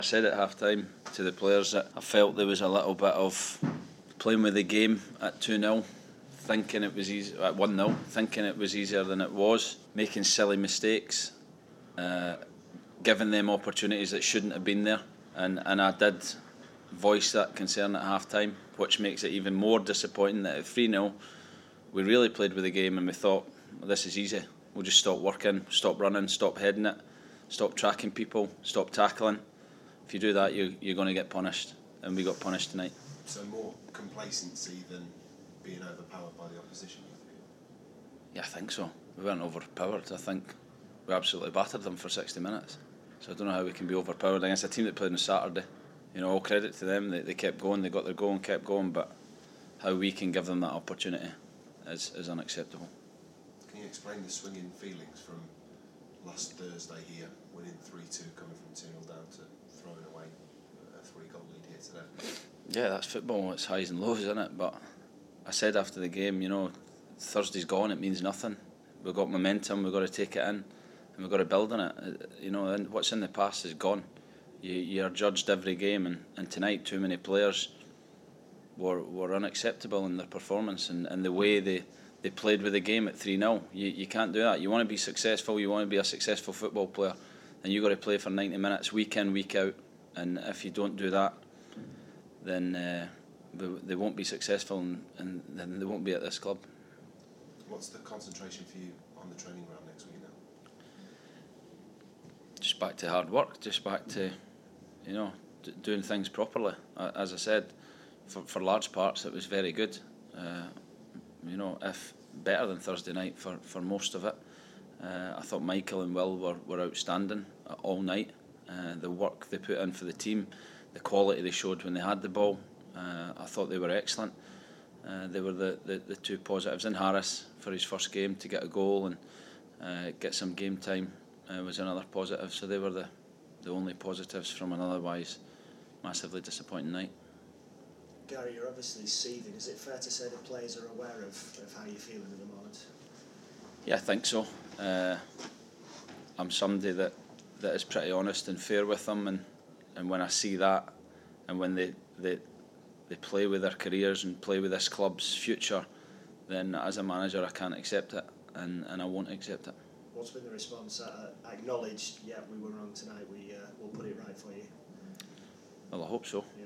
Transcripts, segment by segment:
I said at half time to the players that I felt there was a little bit of playing with the game at 2-0, thinking it was easy at 1-0, thinking it was easier than it was, making silly mistakes, giving them opportunities that shouldn't have been there, and I did voice that concern at half time, which makes it even more disappointing that at 3-0 we really played with the game and we thought, well, this is easy, we'll just stop working, stop running, stop heading it, stop tracking people, stop tackling. If you do that, you're going to get punished, and we got punished tonight. So more complacency than being overpowered by the opposition? Yeah, I think so. We weren't overpowered. I think we absolutely battered them for 60 minutes. So I don't know how we can be overpowered against a team that played on Saturday. You know, all credit to them. They kept going, they got their goal and kept going, but how we can give them that opportunity is unacceptable. Can you explain the swinging feelings from last Thursday here, winning 3-2, coming from 2-0 down to throwing away a 3-goal lead here today? Yeah, that's football. It's highs and lows, isn't it? But I said after the game, you know, Thursday's gone. It means nothing. We've got momentum. We've got to take it in, and we've got to build on it. You know, and what's in the past is gone. You're judged every game, and tonight too many players were unacceptable in their performance and the way they played with the game at 3-0. You can't do that. You want to be successful. You want to be a successful football player, and you've got to play for 90 minutes week in, week out. And if you don't do that, then they won't be successful, and then they won't be at this club. What's the concentration for you on the training ground next week now? Just back to hard work, just back to, you know, doing things properly. As I said, for large parts it was very good. You know, if better than Thursday night for most of it. I thought Michael and Will were outstanding all night. The work they put in for the team, the quality they showed when they had the ball, I thought they were excellent. They were the two positives. In Harris for his first game to get a goal and get some game time was another positive. So they were the only positives from an otherwise massively disappointing night. Gary, you're obviously seething. Is it fair to say that players are aware of how you're feeling at the moment? Yeah, I think so. I'm somebody that is pretty honest and fair with them, and when I see that, and when they play with their careers and play with this club's future, then as a manager I can't accept it, and I won't accept it. What's been the response? Acknowledged, yeah, we were wrong tonight, we'll put it right for you. Well, I hope so. Yeah.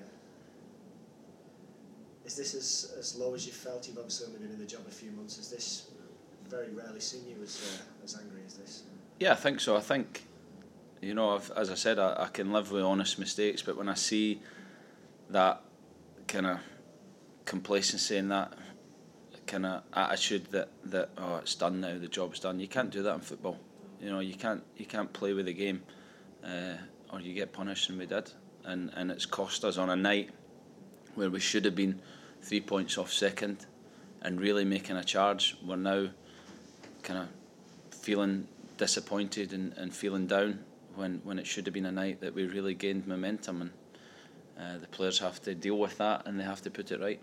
Is this as low as you felt? You've obviously only been in the job a few months. Is this very rarely seen you as angry as this? Yeah, I think so. I think, you know, as I said, I can live with honest mistakes, but when I see that kind of complacency and that kind of attitude that oh, it's done now, the job's done, you can't do that in football. You know, you can't play with the game, or you get punished, and we did, and it's cost us on a night where we should have been 3 points off second and really making a charge. We're now kind of feeling disappointed and feeling down when it should have been a night that we really gained momentum, and the players have to deal with that and they have to put it right.